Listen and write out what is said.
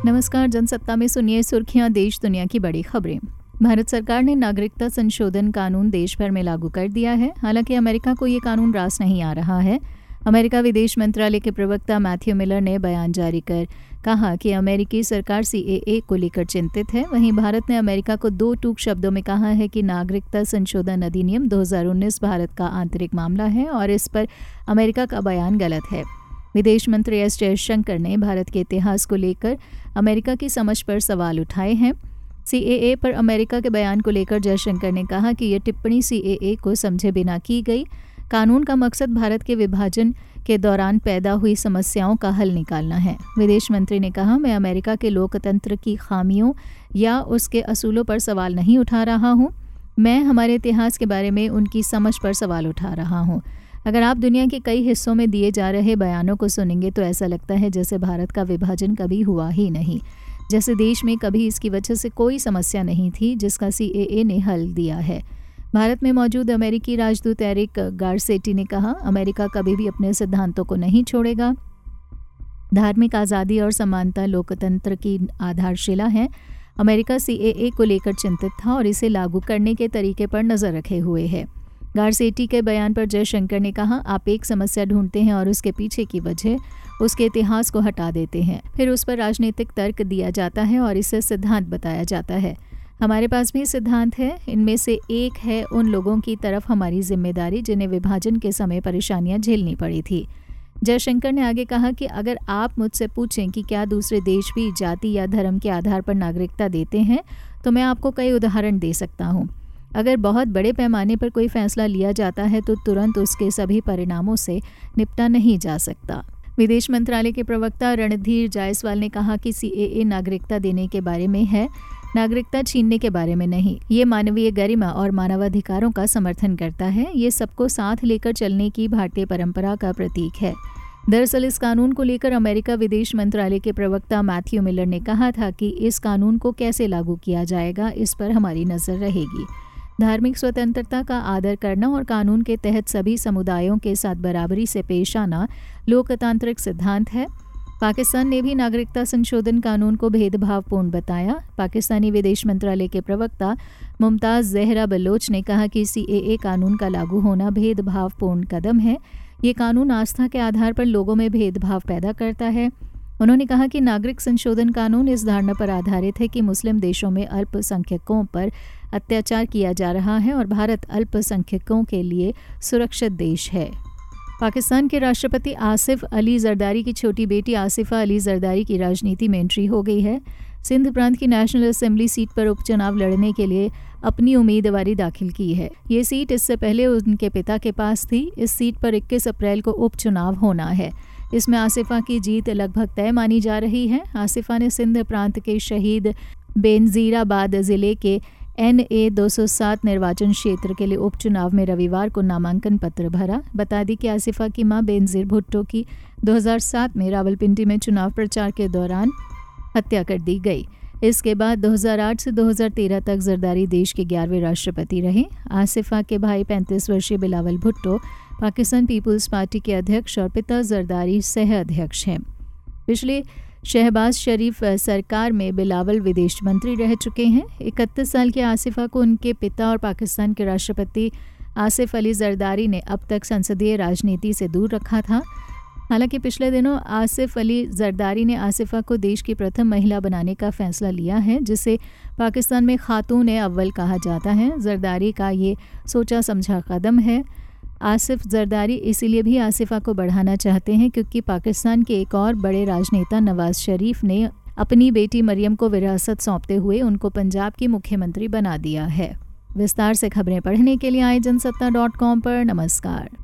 नमस्कार। जनसत्ता में सुनिए सुर्खियां, देश दुनिया की बड़ी खबरें। भारत सरकार ने नागरिकता संशोधन कानून देश भर में लागू कर दिया है। हालांकि अमेरिका को ये कानून रास नहीं आ रहा है। अमेरिका विदेश मंत्रालय के प्रवक्ता मैथ्यू मिलर ने बयान जारी कर कहा कि अमेरिकी सरकार सीएए को लेकर चिंतित है। वहीं भारत ने अमेरिका को दो टूक शब्दों में कहा है कि नागरिकता संशोधन अधिनियम 2019 भारत का आंतरिक मामला है और इस पर अमेरिका का बयान गलत है। विदेश मंत्री एस जयशंकर ने भारत के इतिहास को लेकर अमेरिका की समझ पर सवाल उठाए हैं। सीएए पर अमेरिका के बयान को लेकर जयशंकर ने कहा कि यह टिप्पणी सीएए को समझे बिना की गई। कानून का मकसद भारत के विभाजन के दौरान पैदा हुई समस्याओं का हल निकालना है। विदेश मंत्री ने कहा, मैं अमेरिका के लोकतंत्र की खामियों या उसके असूलों पर सवाल नहीं उठा रहा हूँ। मैं हमारे इतिहास के बारे में उनकी समझ पर सवाल उठा रहा हूँ। अगर आप दुनिया के कई हिस्सों में दिए जा रहे बयानों को सुनेंगे तो ऐसा लगता है जैसे भारत का विभाजन कभी हुआ ही नहीं, जैसे देश में कभी इसकी वजह से कोई समस्या नहीं थी जिसका सीएए ने हल दिया है। भारत में मौजूद अमेरिकी राजदूत एरिक गारसेटी ने कहा, अमेरिका कभी भी अपने सिद्धांतों को नहीं छोड़ेगा। धार्मिक आज़ादी और समानता लोकतंत्र की आधारशिला है। अमेरिका सीएए को लेकर चिंतित था और इसे लागू करने के तरीके पर नज़र रखे हुए है। गारसेटी के बयान पर जयशंकर ने कहा, आप एक समस्या ढूंढते हैं और उसके पीछे की वजह, उसके इतिहास को हटा देते हैं। फिर उस पर राजनीतिक तर्क दिया जाता है और इसे सिद्धांत बताया जाता है। हमारे पास भी सिद्धांत है। इनमें से एक है उन लोगों की तरफ हमारी जिम्मेदारी जिन्हें विभाजन के समय परेशानियां झेलनी पड़ी थी। जयशंकर ने आगे कहा कि अगर आप मुझसे पूछें कि क्या दूसरे देश भी जाति या धर्म के आधार पर नागरिकता देते हैं तो मैं आपको कई उदाहरण दे सकता हूँ। अगर बहुत बड़े पैमाने पर कोई फैसला लिया जाता है तो तुरंत उसके सभी परिणामों से निपटा नहीं जा सकता। विदेश मंत्रालय के प्रवक्ता रणधीर जायसवाल ने कहा कि सीएए नागरिकता देने के बारे में है, नागरिकता छीनने के बारे में नहीं। ये मानवीय गरिमा और मानवाधिकारों का समर्थन करता है। ये सबको साथ लेकर चलने की भारतीय परंपरा का प्रतीक है। दरअसल इस कानून को लेकर अमेरिका विदेश मंत्रालय के प्रवक्ता मैथ्यू मिलर ने कहा था कि इस कानून को कैसे लागू किया जाएगा, इस पर हमारी नज़र रहेगी। धार्मिक स्वतंत्रता का आदर करना और कानून के तहत सभी समुदायों के साथ बराबरी से पेश आना लोकतांत्रिक सिद्धांत है। पाकिस्तान ने भी नागरिकता संशोधन कानून को भेदभावपूर्ण बताया। पाकिस्तानी विदेश मंत्रालय के प्रवक्ता मुमताज़ ज़हरा बलोच ने कहा कि सीएए कानून का लागू होना भेदभावपूर्ण कदम है। ये कानून आस्था के आधार पर लोगों में भेदभाव पैदा करता है। उन्होंने कहा कि नागरिक संशोधन कानून इस धारणा पर आधारित है कि मुस्लिम देशों में अल्पसंख्यकों पर अत्याचार किया जा रहा है और भारत अल्पसंख्यकों के लिए सुरक्षित देश है। पाकिस्तान के राष्ट्रपति आसिफ अली जरदारी की छोटी बेटी आसिफा अली जरदारी की राजनीति में एंट्री हो गई है। सिंध प्रांत की नेशनल असेंबली सीट पर उपचुनाव लड़ने के लिए अपनी उम्मीदवारी दाखिल की है। ये सीट इससे पहले उनके पिता के पास थी। इस सीट पर 21 अप्रैल को उपचुनाव होना है। इसमें आसिफा की जीत लगभग तय मानी जा रही है। आसिफा ने सिंध प्रांत के शहीद बेनजीराबाद जिले के NA 207 निर्वाचन क्षेत्र के लिए उपचुनाव में रविवार को नामांकन पत्र भरा। बता दी कि आसिफा की मां बेनजीर भुट्टो की 2007 में रावलपिंडी में चुनाव प्रचार के दौरान हत्या कर दी गई। इसके बाद 2008 से 2013 तक जरदारी देश के 11वें राष्ट्रपति रहे। आसिफा के भाई 35 वर्षीय बिलावल भुट्टो पाकिस्तान पीपुल्स पार्टी के अध्यक्ष और पिता जरदारी सह अध्यक्ष हैं। पिछले शहबाज शरीफ सरकार में बिलावल विदेश मंत्री रह चुके हैं। 31 साल की आसिफा को उनके पिता और पाकिस्तान के राष्ट्रपति आसिफ अली जरदारी ने अब तक संसदीय राजनीति से दूर रखा था। हालांकि पिछले दिनों आसिफ अली जरदारी ने आसिफा को देश की प्रथम महिला बनाने का फैसला लिया है, जिसे पाकिस्तान में खातून अव्वल कहा जाता है। जरदारी का ये सोचा समझा कदम है। आसिफ जरदारी इसीलिए भी आसिफा को बढ़ाना चाहते हैं क्योंकि पाकिस्तान के एक और बड़े राजनेता नवाज शरीफ ने अपनी बेटी मरियम को विरासत सौंपते हुए उनको पंजाब की मुख्यमंत्री बना दिया है। विस्तार से खबरें पढ़ने के लिए आए जनसत्ता.com पर। नमस्कार।